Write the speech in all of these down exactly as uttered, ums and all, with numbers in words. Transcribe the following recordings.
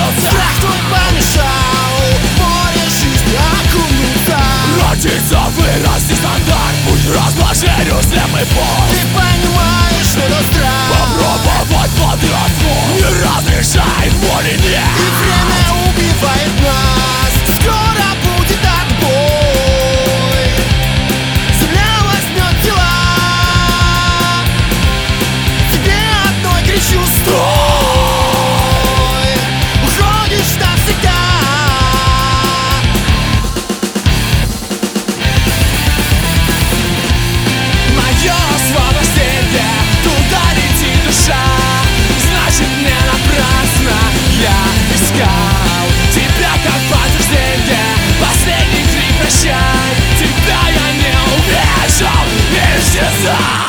забылся. Страх твой помешал в море жизни окунуться. Родиться, вырасти, стандарт, путь разложению, слепый путь. Ты понимаешь, что это страх. Попробовать подростку не разрешает, воли нет. И время убивает нас. Скоро будет отбой. Земля возьмет тела. Тебе одной кричу: стой! Уходишь навсегда. Мое освобождение, туда летит душа. Значит, не напрасно я искал тебя как подтверждение. Последний крик прощай. Тебя я не увижу. Исчезай.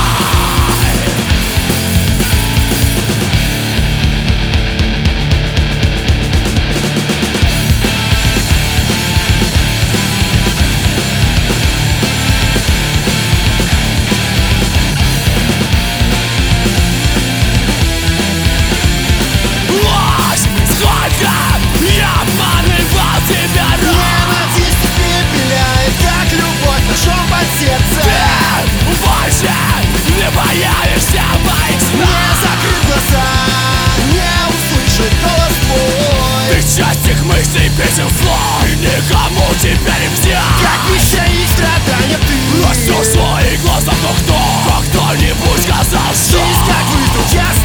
Ложь, сколько я обманывал тебя раз. Ненависть испепеляет, как любовь ножом под сердце. Ты больше не появишься в моих Не снах. закрыть глаза, не услышать голос твой. Ты часть их мыслей, песен, слов. И никому тебя не взять. Как вещей и страдания ты. Растешь в своих глазах, но кто? Как кто-нибудь сказал, что Жизнь как выдруг, я